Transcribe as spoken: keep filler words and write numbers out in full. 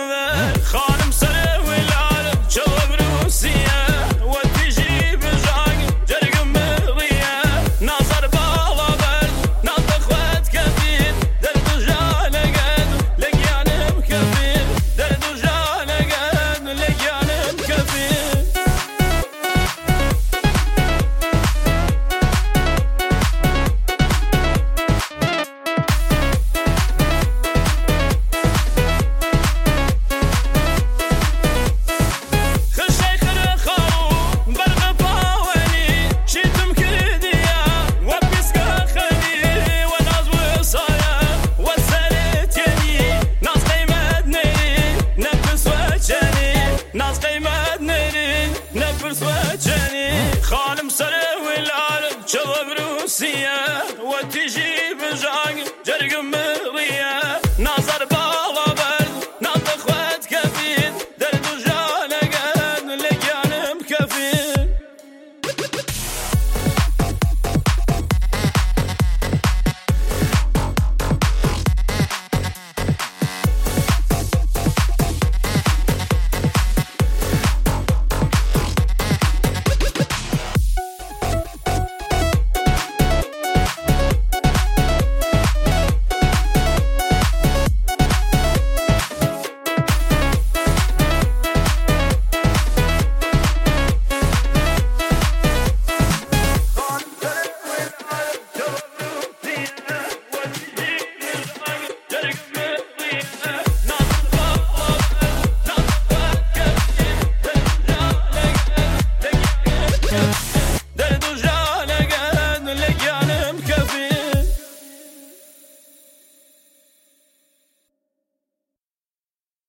بمن خانم سر ولال جواب روسیه و تیجی بجاگ جرگم بغیه نظر بالا بل نظر خوات کفیر در دو جالگد لگیانم کفیر در دو جالگد لگیانم کفیر ناز قیمت نرین نفرس و جنی خانم سر ولال جواب روسیه و تیجی بجاگ